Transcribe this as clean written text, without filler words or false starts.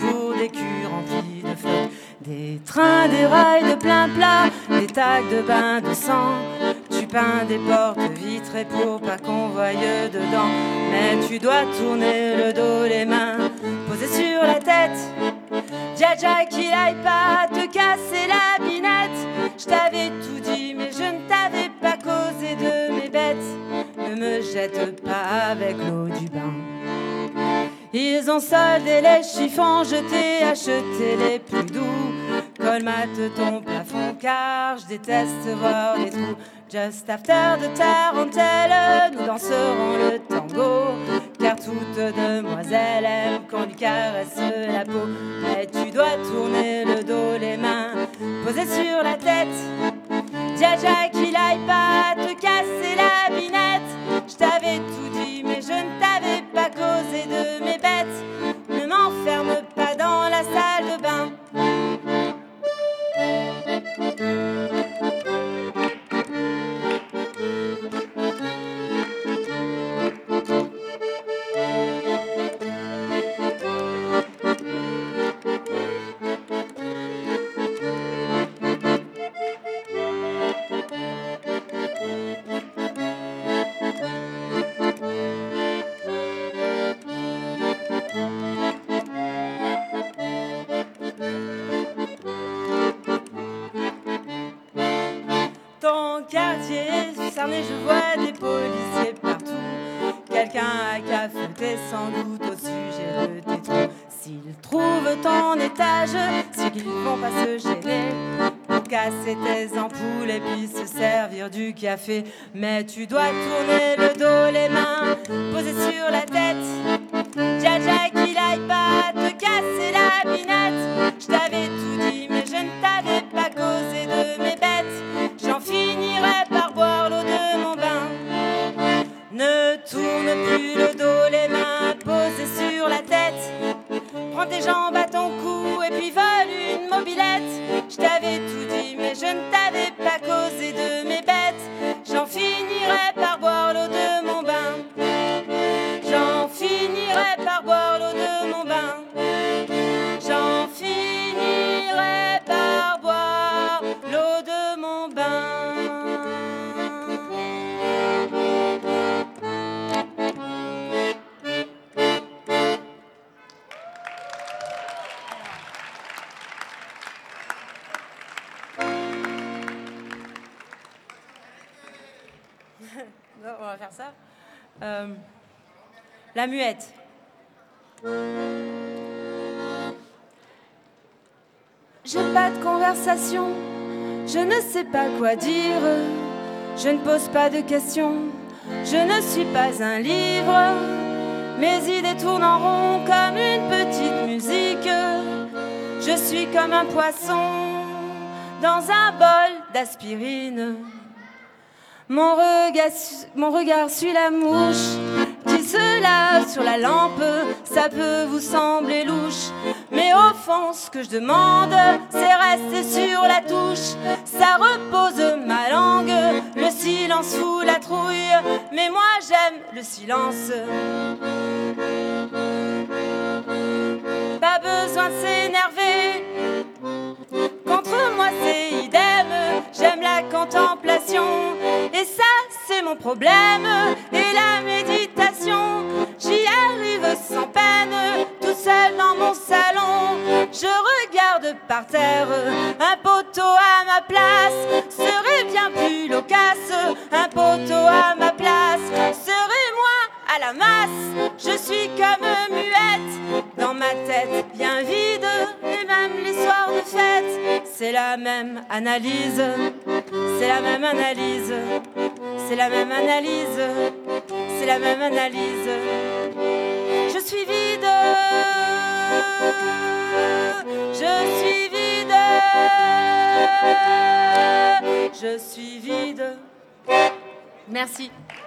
pour des culs remplis de flotte. Des trains, des rails de plein plat, des tags de bains de sang. Tu peins des portes vitrées pour pas qu'on voie dedans. Mais tu dois tourner le dos, les mains posées sur la tête. Dja qu'il aille pas te casser la binette. Je t'avais tout dit mais je ne t'avais pas causé de mes bêtes. Ne me jette pas avec l'eau du bain. Ils ont soldé les chiffons, je t'ai acheté les plus doux. Colmate ton plafond car je déteste voir des trous. Just after de tarentelle, nous danserons le tango. Car toute demoiselle aime qu'on lui caresse la peau. Mais tu dois tourner le dos, les mains posées sur la tête. Dja qu'il aille pas te casser la binette. Je t'avais tout dit mais je ne t'avais pas causé de mes bêtes. Ne m'enferme pas dans la salle de bain. Quartier cerné, je vois des policiers partout. Quelqu'un a cafeté sans doute au sujet de tes trous. S'ils trouvent ton étage, c'est qu'ils vont pas se gêner pour casser tes ampoules et puis se servir du café. Mais tu dois tourner le dos, les mains posées sur la tête. Dja qu'il aille pas te casser la binette. Je t'avais tout dit mais je ne t'avais pas causé de mes bêtes. J'en finirai par boire l'eau de mon bain. Ne tourne plus le dos, les mains posées sur la tête. Prends tes jambes à ton cou et puis vole une mobilette. Je t'avais tout dit mais je ne t'avais pas causé de mes bêtes. J'en finirai par boire l'eau de mon bain. J'en finirai par boire l'eau de mon bain. J'en finirai par boire l'eau de mon bain. On va faire ça. La muette. J'ai pas de conversation, je ne sais pas quoi dire. Je ne pose pas de questions, je ne suis pas un livre. Mes idées tournent en rond comme une petite musique. Je suis comme un poisson dans un bol d'aspirine. Mon regard suit la mouche qui se lave sur la lampe. Ça peut vous sembler louche, mais au fond ce que je demande c'est rester sur la touche. Ça repose ma langue, le silence fout la trouille. Mais moi j'aime le silence. Pas besoin de s'énerver, contre moi c'est idem. J'aime la contemplation et ça c'est mon problème. Et la méditation, j'y arrive sans peine. Tout seul dans mon salon, je regarde par terre. Un poteau à ma place serait bien plus loquace. Un poteau à ma place serait moi à la masse. Je suis comme muette, dans ma tête bien vide. Et même les soirs de fête, c'est la même analyse. C'est la même analyse. C'est la même analyse. C'est la même analyse. Je suis vide. Je suis vide. Je suis vide. Merci.